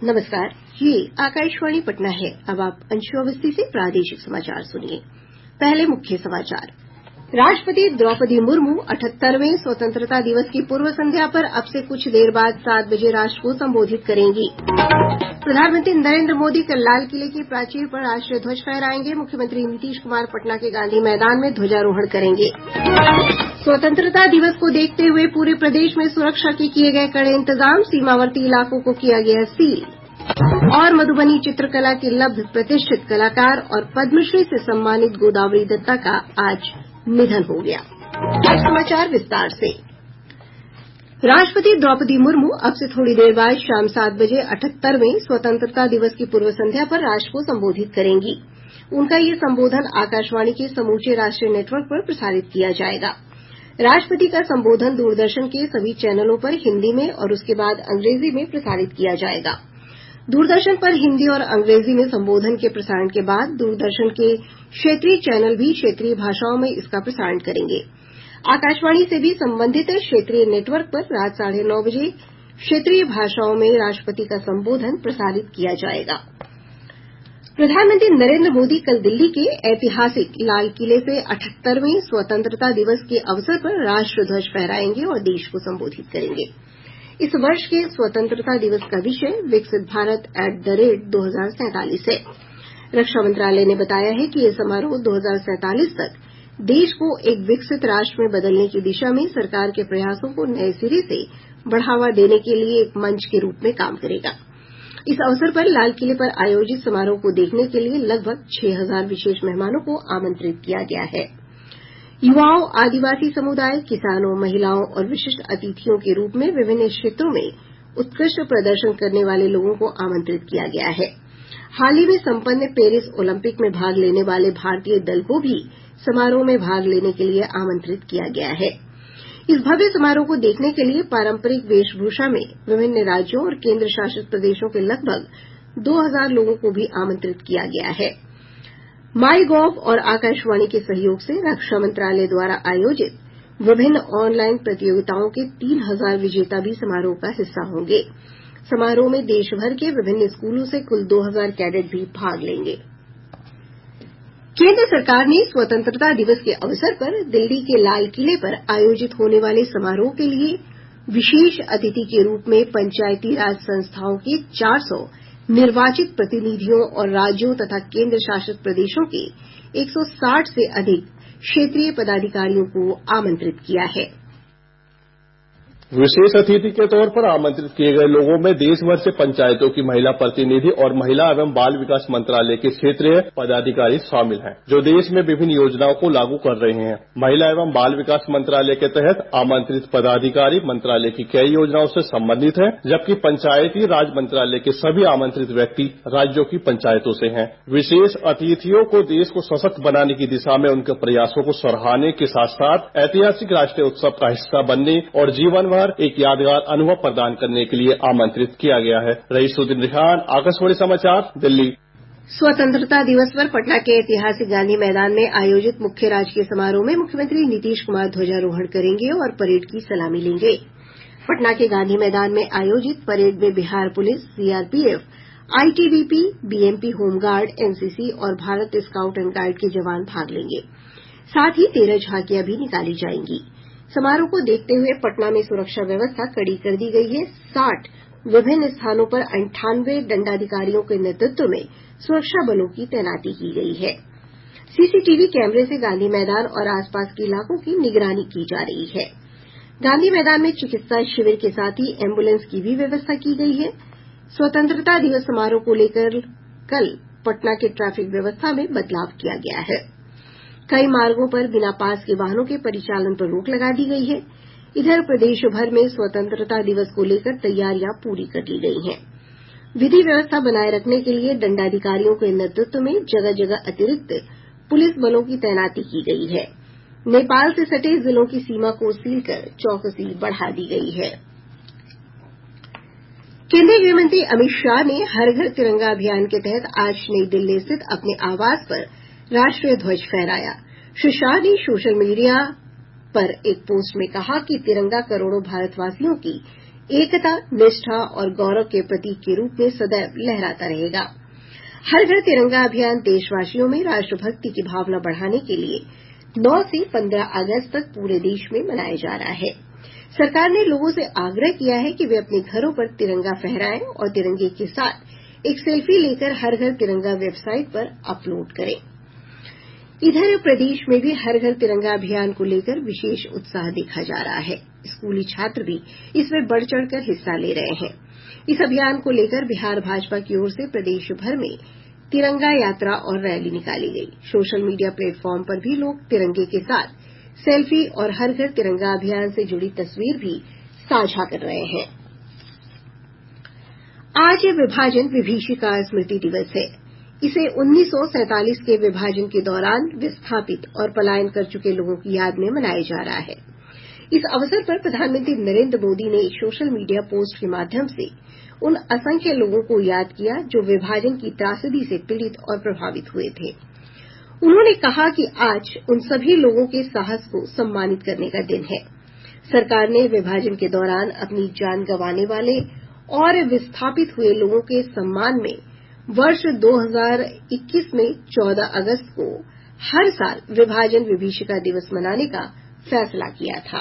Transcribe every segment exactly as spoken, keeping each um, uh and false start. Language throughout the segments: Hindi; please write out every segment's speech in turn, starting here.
नमस्कार, ये आकाशवाणी पटना है। अब आप अंशु अवस्थी से प्रादेशिक समाचार सुनिए। पहले मुख्य समाचार। राष्ट्रपति द्रौपदी मुर्मू अठहत्तरवें स्वतंत्रता दिवस की पूर्व संध्या पर अब से कुछ देर बाद सात बजे राष्ट्र को संबोधित करेंगी। प्रधानमंत्री नरेंद्र मोदी कल लाल किले की प्राचीर पर राष्ट्रीय ध्वज फहराएंगे। मुख्यमंत्री नीतीश कुमार पटना के गांधी मैदान में ध्वजारोहण करेंगे। स्वतंत्रता दिवस को देखते हुए पूरे प्रदेश में सुरक्षा के किये गये कड़े इंतजाम। सीमावर्ती इलाकों को किया गया सील। और मधुबनी चित्रकला के लब्ध प्रतिष्ठित कलाकार और पद्मश्री से सम्मानित गोदावरी दत्ता का आज निधन हो गया। अब समाचार विस्तार से। राष्ट्रपति द्रौपदी मुर्मू अब से थोड़ी देर बाद शाम सात बजे अठहत्तरवें स्वतंत्रता दिवस की पूर्व संध्या पर राष्ट्र को संबोधित करेंगी। उनका ये संबोधन आकाशवाणी के समूचे राष्ट्रीय नेटवर्क पर प्रसारित किया जाएगा। राष्ट्रपति का संबोधन दूरदर्शन के सभी चैनलों पर हिन्दी में और उसके बाद अंग्रेजी में प्रसारित किया जाएगा। दूरदर्शन पर हिन्दी और अंग्रेजी में संबोधन के प्रसारण के बाद दूरदर्शन के क्षेत्रीय चैनल भी क्षेत्रीय भाषाओं में इसका प्रसारण करेंगे। आकाशवाणी से भी संबंधित क्षेत्रीय नेटवर्क पर रात साढ़े नौ बजे क्षेत्रीय भाषाओं में राष्ट्रपति का संबोधन प्रसारित किया जाएगा। प्रधानमंत्री नरेंद्र मोदी कल दिल्ली के ऐतिहासिक लाल किले से अठहत्तरवें स्वतंत्रता दिवस के अवसर पर राष्ट्र ध्वज फहराएंगे और देश को संबोधित करेंगे। इस वर्ष के स्वतंत्रता दिवस का विषय विकसित भारत एट द रेट दो हजार सैंतालीस है। रक्षा मंत्रालय ने बताया है कि यह समारोह दो हजार सैंतालीस तक देश को एक विकसित राष्ट्र में बदलने की दिशा में सरकार के प्रयासों को नये सिरे से बढ़ावा देने के लिए एक मंच के रूप में काम करेगा। इस अवसर पर लाल किले पर आयोजित समारोह को देखने के लिए लगभग छह हजार विशेष मेहमानों को आमंत्रित किया गया है। युवाओं, आदिवासी समुदाय, किसानों, महिलाओं और विशिष्ट अतिथियों के रूप में विभिन्न क्षेत्रों में उत्कृष्ट प्रदर्शन करने वाले लोगों को आमंत्रित किया गया है। हाल ही में संपन्न पेरिस ओलंपिक में भाग लेने वाले भारतीय दल को भी समारोह में भाग लेने के लिए आमंत्रित किया गया है। इस भव्य समारोह को देखने के लिए पारंपरिक वेशभूषा में विभिन्न राज्यों और केंद्र शासित प्रदेशों के लगभग दो हजार लोगों को भी आमंत्रित किया गया है। माई गॉव और आकाशवाणी के सहयोग से रक्षा मंत्रालय द्वारा आयोजित विभिन्न ऑनलाइन प्रतियोगिताओं के तीन हजार विजेता भी समारोह का हिस्सा होंगे। समारोह में देश भर के विभिन्न स्कूलों से कुल दो हजार कैडेट भी भाग लेंगे। केंद्र सरकार ने स्वतंत्रता दिवस के अवसर पर दिल्ली के लाल किले पर आयोजित होने वाले समारोह के लिए विशेष अतिथि के रूप में पंचायती राज संस्थाओं के चार सौ निर्वाचित प्रतिनिधियों और राज्यों तथा केंद्र शासित प्रदेशों के एक सौ साठ से अधिक क्षेत्रीय पदाधिकारियों को आमंत्रित किया है। विशेष अतिथि के तौर पर आमंत्रित किए गए लोगों में देश भर से पंचायतों की महिला प्रतिनिधि और महिला एवं बाल विकास मंत्रालय के क्षेत्रीय पदाधिकारी शामिल हैं, जो देश में विभिन्न योजनाओं को लागू कर रहे हैं। महिला एवं बाल विकास मंत्रालय के तहत आमंत्रित पदाधिकारी मंत्रालय की कई योजनाओं से संबंधित हैं, जबकि पंचायती राज मंत्रालय के सभी आमंत्रित व्यक्ति राज्यों की पंचायतों से हैं। विशेष अतिथियों को देश को सशक्त बनाने की दिशा में उनके प्रयासों को सराहने के साथ साथ ऐतिहासिक राष्ट्रीय उत्सव का हिस्सा बनने और जीवन एक यादगार अनुभव प्रदान करने के लिए आमंत्रित किया गया है। रईसुद्दीन रिहान, आकाशवाणी समाचार, दिल्ली। स्वतंत्रता दिवस पर पटना के ऐतिहासिक गांधी मैदान में आयोजित मुख्य राजकीय समारोह में मुख्यमंत्री नीतीश कुमार ध्वजारोहण करेंगे और परेड की सलामी लेंगे। पटना के गांधी मैदान में आयोजित परेड में Bihar police, CRPF, ITBP, BMP home guard, NCC और भारत स्काउट एंड गाइड के जवान भाग लेंगे। साथ ही तेरह झांकियां भी निकाली जाएंगी। समारोह को देखते हुए पटना में सुरक्षा व्यवस्था कड़ी कर दी गई है। साठ विभिन्न स्थानों पर अंठानवे दंडाधिकारियों के नेतृत्व में सुरक्षा बलों की तैनाती की गई है। सीसीटीवी कैमरे से गांधी मैदान और आसपास के इलाकों की निगरानी की जा रही है। गांधी मैदान में चिकित्सा शिविर के साथ ही एम्बुलेंस की भी व्यवस्था की गई है। स्वतंत्रता दिवस समारोह को लेकर कल पटना के ट्रैफिक व्यवस्था में बदलाव किया गया है। कई मार्गों पर बिना पास के वाहनों के परिचालन पर रोक लगा दी गई है। इधर प्रदेश भर में स्वतंत्रता दिवस को लेकर तैयारियां पूरी कर ली गई हैं। विधि व्यवस्था बनाए रखने के लिए दंडाधिकारियों के नेतृत्व में जगह जगह अतिरिक्त पुलिस बलों की तैनाती की गई है। नेपाल से सटे जिलों की सीमा को सील कर चौकसी बढ़ा दी गई है। केंद्रीय गृह मंत्री अमित शाह ने हर घर तिरंगा अभियान के तहत आज नई दिल्ली स्थित अपने आवास पर राष्ट्रीय ध्वज फहराया। श्री शाह ने सोशल मीडिया पर एक पोस्ट में कहा कि तिरंगा करोड़ों भारतवासियों की एकता, निष्ठा और गौरव के प्रतीक के रूप में सदैव लहराता रहेगा। हर घर तिरंगा अभियान देशवासियों में राष्ट्रभक्ति की भावना बढ़ाने के लिए नौ से पंद्रह अगस्त तक पूरे देश में मनाया जा रहा है। सरकार ने लोगों से आग्रह किया है कि वे अपने घरों पर तिरंगा फहराएं और तिरंगे के साथ एक सेल्फी लेकर हर घर तिरंगा वेबसाइट पर अपलोड करें। इधर प्रदेश में भी हर घर तिरंगा अभियान को लेकर विशेष उत्साह देखा जा रहा है। स्कूली छात्र भी इसमें बढ़ चढ़कर हिस्सा ले रहे हैं। इस अभियान को लेकर बिहार भाजपा की ओर से प्रदेश भर में तिरंगा यात्रा और रैली निकाली गई। सोशल मीडिया प्लेटफॉर्म पर भी लोग तिरंगे के साथ सेल्फी और हर घर तिरंगा अभियान से जुड़ी तस्वीर भी साझा कर रहे हैं। आज विभाजन विभीषिका स्मृति दिवस है। इसे उन्नीस सौ सैंतालीस के विभाजन के दौरान विस्थापित और पलायन कर चुके लोगों की याद में मनाया जा रहा है। इस अवसर पर प्रधानमंत्री नरेंद्र मोदी ने एक सोशल मीडिया पोस्ट के माध्यम से उन असंख्य लोगों को याद किया जो विभाजन की त्रासदी से पीड़ित और प्रभावित हुए थे। उन्होंने कहा कि आज उन सभी लोगों के साहस को सम्मानित करने का दिन है। सरकार ने विभाजन के दौरान अपनी जान गंवाने वाले और विस्थापित हुए लोगों के सम्मान में वर्ष दो हजार इक्कीस में चौदह अगस्त को हर साल विभाजन विभीषिका दिवस मनाने का फैसला किया था।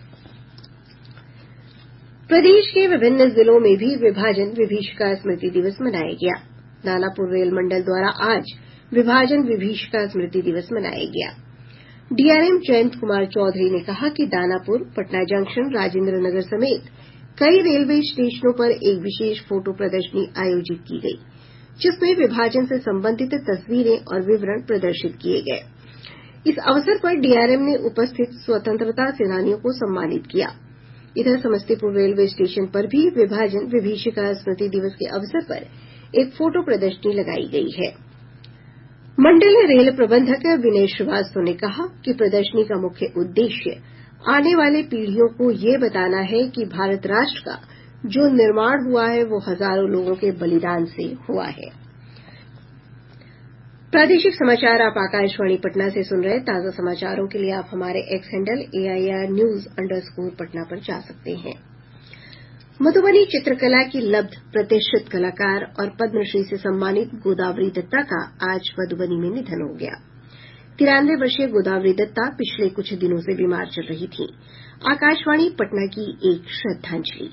प्रदेश के विभिन्न जिलों में भी विभाजन विभीषिका स्मृति दिवस मनाया गया। दानापुर रेल मंडल द्वारा आज विभाजन विभीषिका स्मृति दिवस मनाया गया। डीआरएम जयंत कुमार चौधरी ने कहा कि दानापुर, पटना जंक्शन, राजेंद्र नगर समेत कई रेलवे स्टेशनों पर एक विशेष फोटो प्रदर्शनी आयोजित की गई, जिसमें विभाजन से संबंधित तस्वीरें और विवरण प्रदर्शित किए गए। इस अवसर पर डीआरएम ने उपस्थित स्वतंत्रता सेनानियों को सम्मानित किया। इधर समस्तीपुर रेलवे स्टेशन पर भी विभाजन विभीषिका स्मृति दिवस के अवसर पर एक फोटो प्रदर्शनी लगाई गई है। मंडल रेल प्रबंधक विनय श्रीवास्तव ने कहा कि प्रदर्शनी का मुख्य उद्देश्य आने वाले पीढ़ियों को ये बताना है कि भारत राष्ट्र का जो निर्माण हुआ है वो हजारों लोगों के बलिदान से हुआ है। प्रादेशिक समाचार आप आकाशवाणी पटना से सुन रहे। ताजा समाचारों के लिए आप हमारे X handle AIR news underscore Patna पर जा सकते हैं। मधुबनी चित्रकला की लब्ध प्रतिष्ठित कलाकार और पद्मश्री से सम्मानित गोदावरी दत्ता का आज मधुबनी में निधन हो गया। तिरानवे वर्षीय गोदावरी दत्ता पिछले कुछ दिनों से बीमार चल रही थी। आकाशवाणी पटना की एक श्रद्धांजलि।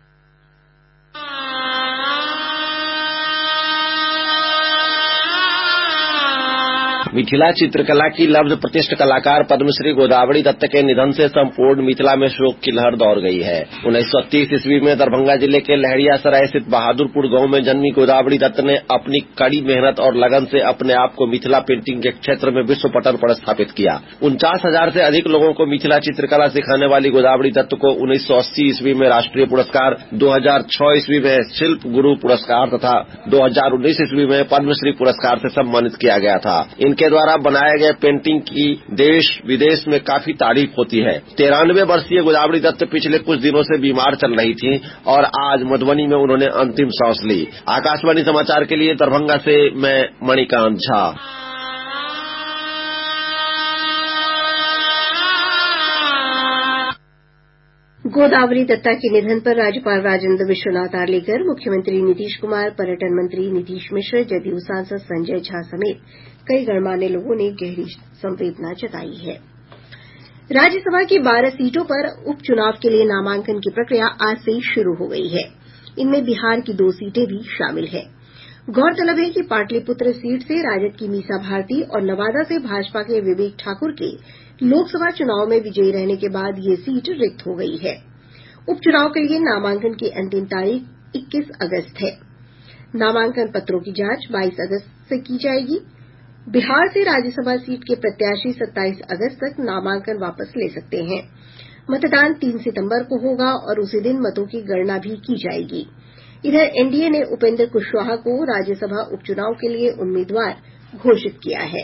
मिथिला चित्रकला की लब्ध प्रतिष्ठित कलाकार पद्मश्री गोदावरी दत्त के निधन से संपूर्ण मिथिला में शोक की लहर दौड़ गई है। उन्नीस सौ तीस ईस्वी में दरभंगा जिले के लहरियासराय स्थित बहादुरपुर गांव में जन्मी गोदावरी दत्त ने अपनी कड़ी मेहनत और लगन से अपने आप को मिथिला पेंटिंग के क्षेत्र में विश्व पटल पर स्थापित किया। उनचास हजार से अधिक लोगों को मिथिला चित्रकला सिखाने वाली गोदावरी दत्त को उन्नीस सौ अस्सी ईस्वी में राष्ट्रीय पुरस्कार, दो हजार छह ईस्वी में शिल्प गुरु पुरस्कार तथा दो हजार उन्नीस ईस्वी में पद्मश्री पुरस्कार से सम्मानित किया गया था। के द्वारा बनाए गए पेंटिंग की देश विदेश में काफी तारीफ होती है। तिरानवे वर्षीय गोदावरी दत्त पिछले कुछ दिनों से बीमार चल रही थी और आज मधुबनी में उन्होंने अंतिम सांस ली। आकाशवाणी समाचार के लिए दरभंगा से मैं मणिकांत झा। गोदावरी दत्ता के निधन पर राज्यपाल राजेंद्र विश्वनाथ आर्लेकर, मुख्यमंत्री नीतीश कुमार, पर्यटन मंत्री नीतीश मिश्र, जदयू सांसद संजय झा समेत कई गणमान्य लोगों ने गहरी संवेदना जताई है। राज्यसभा की बारह सीटों पर उपचुनाव के लिए नामांकन की प्रक्रिया आज से शुरू हो गई है। इनमें बिहार की दो सीटें भी शामिल हैं। गौरतलब है कि पाटलिपुत्र सीट से राजद की मीसा भारती और नवादा से भाजपा के विवेक ठाकुर के लोकसभा चुनाव में विजयी रहने के बाद ये सीट रिक्त हो गई है। उपचुनाव के लिए नामांकन की अंतिम तारीख इक्कीस अगस्त है। नामांकन पत्रों की जांच बाईस अगस्त से की जाएगी। बिहार से राज्यसभा सीट के प्रत्याशी सत्ताईस अगस्त तक नामांकन वापस ले सकते हैं। मतदान तीन सितंबर को होगा और उसी दिन मतों की गणना भी की जाएगी। इधर एनडीए ने उपेंद्र कुशवाहा को राज्यसभा उपचुनाव के लिए उम्मीदवार घोषित किया है।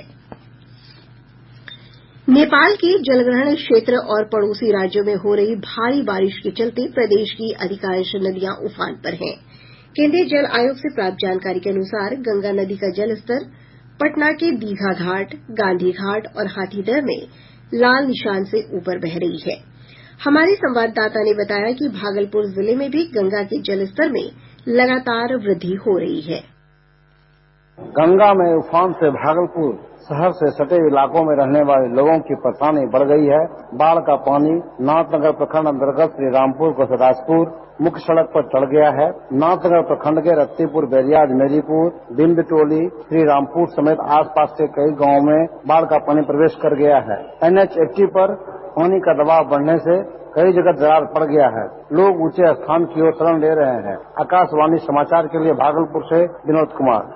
नेपाल के जलग्रहण क्षेत्र और पड़ोसी राज्यों में हो रही भारी बारिश के चलते प्रदेश की अधिकांश नदियां उफान पर हैं। केंद्रीय जल आयोग से प्राप्त जानकारी के अनुसार गंगा नदी का जलस्तर पटना के दीघा घाट, गांधी घाट और हाथीदह में लाल निशान से ऊपर बह रही है। हमारे संवाददाता ने बताया कि भागलपुर जिले में भी गंगा के जलस्तर में लगातार वृद्धि हो रही है। गंगा में उफान से भागलपुर शहर से सटे इलाकों में रहने वाले लोगों की परेशानी बढ़ गई है। बाढ़ का पानी नाथनगर प्रखंड अंतर्गत श्री रामपुर कोसदासपुर मुख्य सड़क पर चढ़ गया है। नाथनगर प्रखंड के रत्तीपुर, बैरियाज, मेरीपुर, बिंद टोली, श्री रामपुर समेत आसपास के कई गांवों में बाढ़ का पानी प्रवेश कर गया है। एन एच अस्सी पर पानी का दबाव बढ़ने से कई जगह दरार पड़ गया है। लोग ऊंचे स्थान की ओर शरण ले रहे हैं। आकाशवाणी समाचार के लिए भागलपुर से विनोद कुमार।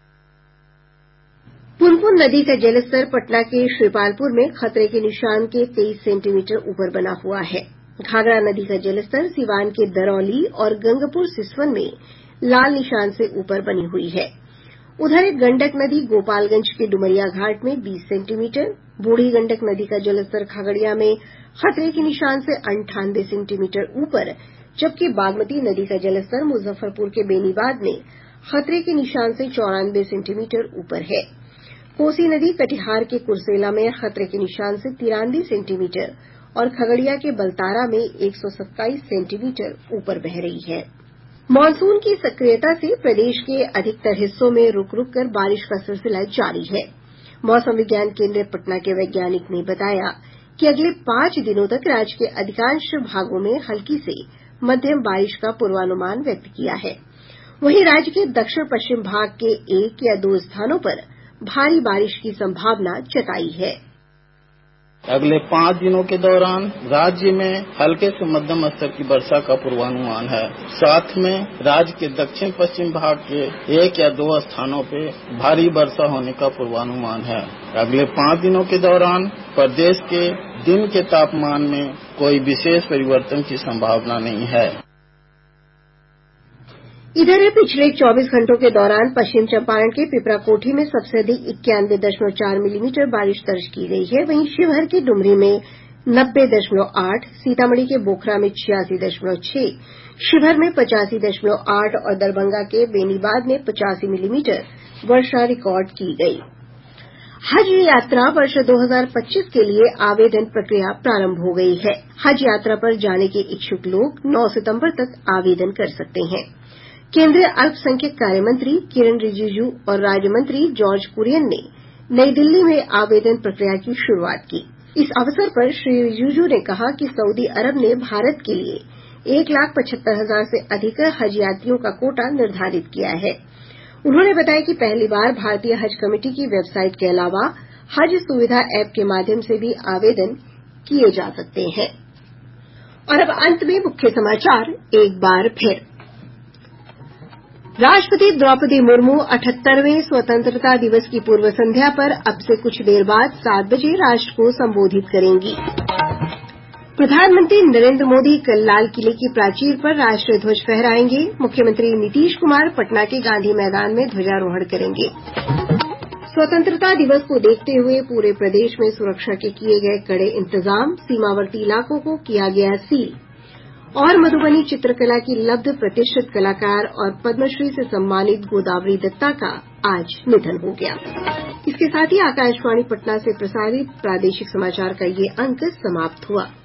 पुनपुन नदी का जलस्तर पटना के श्रीपालपुर में खतरे के निशान के तेईस सेंटीमीटर ऊपर बना हुआ है। घाघरा नदी का जलस्तर सीवान के दरौली और गंगपुर सिसवन में लाल निशान से ऊपर बनी हुई है। उधर गंडक नदी गोपालगंज के डुमरिया घाट में बीस सेंटीमीटर, बूढ़ी गंडक नदी का जलस्तर खगड़िया में खतरे के निशान से अंठानवे सेंटीमीटर ऊपर, जबकि बागमती नदी का जलस्तर मुजफ्फरपुर के बेनीबाद में खतरे के निशान से चौरानवे सेंटीमीटर ऊपर है। कोसी नदी कटिहार के कुर्सेला में खतरे के निशान से तिरानवे सेंटीमीटर और खगड़िया के बलतारा में एक सौ सत्ताईस सेंटीमीटर ऊपर बह रही है। मॉनसून की सक्रियता से प्रदेश के अधिकतर हिस्सों में रुक रुक कर बारिश का सिलसिला जारी है। मौसम विज्ञान केन्द्र पटना के वैज्ञानिक ने बताया कि अगले पांच दिनों तक राज्य के अधिकांश भागों में हल्की से मध्यम बारिश का पूर्वानुमान व्यक्त किया है। वहीं राज्य के दक्षिण पश्चिम भाग के एक या दो स्थानों पर भारी बारिश की संभावना जताई है। अगले पाँच दिनों के दौरान राज्य में हल्के से मध्यम स्तर की वर्षा का पूर्वानुमान है। साथ में राज्य के दक्षिण पश्चिम भाग के एक या दो स्थानों पे भारी वर्षा होने का पूर्वानुमान है। अगले पाँच दिनों के दौरान प्रदेश के दिन के तापमान में कोई विशेष परिवर्तन की संभावना नहीं है। इधर पिछले चौबीस घंटों के दौरान पश्चिम चंपारण के पिपराकोठी में सबसे अधिक इक्यानवे दशमलव चार मिलीमीटर बारिश दर्ज की गई है। वहीं शिवहर के डुमरी में नब्बे दशमलव आठ, सीतामढ़ी के बोखरा में छियासी दशमलव छह, शिवहर में पचासी दशमलव आठ और दरभंगा के बेनीबाद में पचासी मिलीमीटर वर्षा रिकॉर्ड की गई। हज यात्रा वर्ष दो हजार पच्चीस के लिए आवेदन प्रक्रिया प्रारंभ हो गई है। हज यात्रा पर जाने के इच्छुक लोग नौ सितंबर तक आवेदन कर सकते हैं। केंद्रीय अल्पसंख्यक कार्य मंत्री किरेन रिजिजू और राज्य मंत्री जॉर्ज कुरियन ने नई दिल्ली में आवेदन प्रक्रिया की शुरूआत की। इस अवसर पर श्री रिजिजू ने कहा कि सऊदी अरब ने भारत के लिए एक लाख पचहत्तर हजार से अधिक हज यात्रियों का कोटा निर्धारित किया है। उन्होंने बताया कि पहली बार भारतीय हज कमेटी की वेबसाइट के अलावा हज सुविधा ऐप के माध्यम से भी आवेदन किए जा सकते हैं। और अब अंत में मुख्य समाचार एक बार फिर। राष्ट्रपति द्रौपदी मुर्मू अठहत्तरवें स्वतंत्रता दिवस की पूर्व संध्या पर अब से कुछ देर बाद सात बजे राष्ट्र को संबोधित करेंगी। प्रधानमंत्री नरेंद्र मोदी कल लाल किले की प्राचीर पर राष्ट्रीय ध्वज फहराएंगे। मुख्यमंत्री नीतीश कुमार पटना के गांधी मैदान में ध्वजारोहण करेंगे। स्वतंत्रता दिवस को देखते हुए पूरे प्रदेश में सुरक्षा के किये गये कड़े इंतजाम, सीमावर्ती इलाकों को किया गया सील। और मधुबनी चित्रकला की लब्ध प्रतिष्ठित कलाकार और पद्मश्री से सम्मानित गोदावरी दत्ता का आज निधन हो गया। इसके साथ ही आकाशवाणी पटना से प्रसारित प्रादेशिक समाचार का ये अंक समाप्त हुआ।